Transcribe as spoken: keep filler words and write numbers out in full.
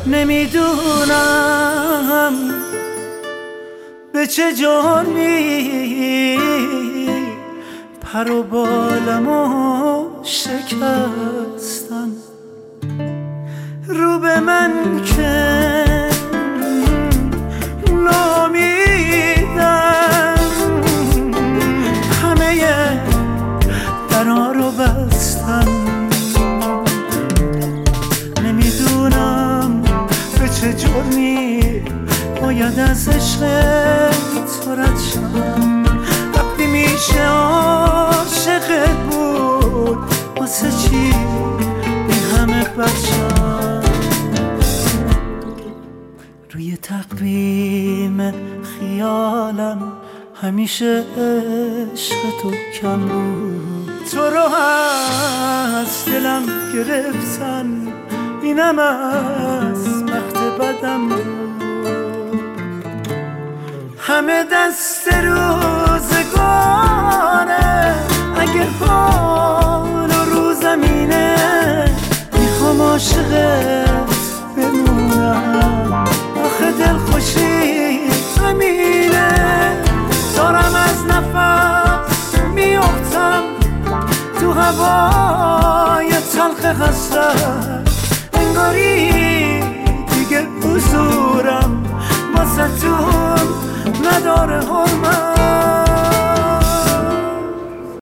نمیدونم به چه جرمی پر و بالمو شکستن، رو به من که نامیدن، همه درها رو بستن. نمیدونم به چه جرمی باید از عشق تو رد شم، وقتی میشه عاشقت بود واسه چی این همه بچم. روی تقویم خیالم همیشه عشق تو کم بود، تو رو از دلم گرفتن، اینم از بخت بدم بود. همه دست رو